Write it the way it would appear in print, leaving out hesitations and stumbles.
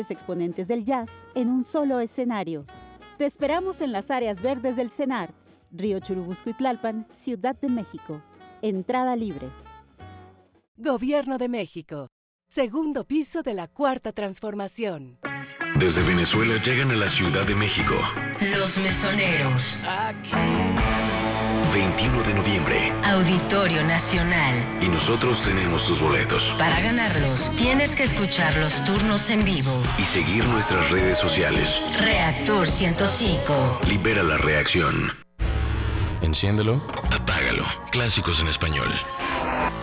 exponentes del jazz en un solo escenario. Te esperamos en las áreas verdes del CENAR, Río Churubusco y Tlalpan, Ciudad de México. Entrada libre. Gobierno de México. Segundo piso de la Cuarta Transformación. Desde Venezuela llegan a la Ciudad de México. Los Mesoneros. 21 de noviembre. Auditorio Nacional. Y nosotros tenemos tus boletos. Para ganarlos, tienes que escuchar los turnos en vivo. Y seguir nuestras redes sociales. Reactor 105. Libera la reacción. Enciéndelo. Apágalo. Clásicos en español.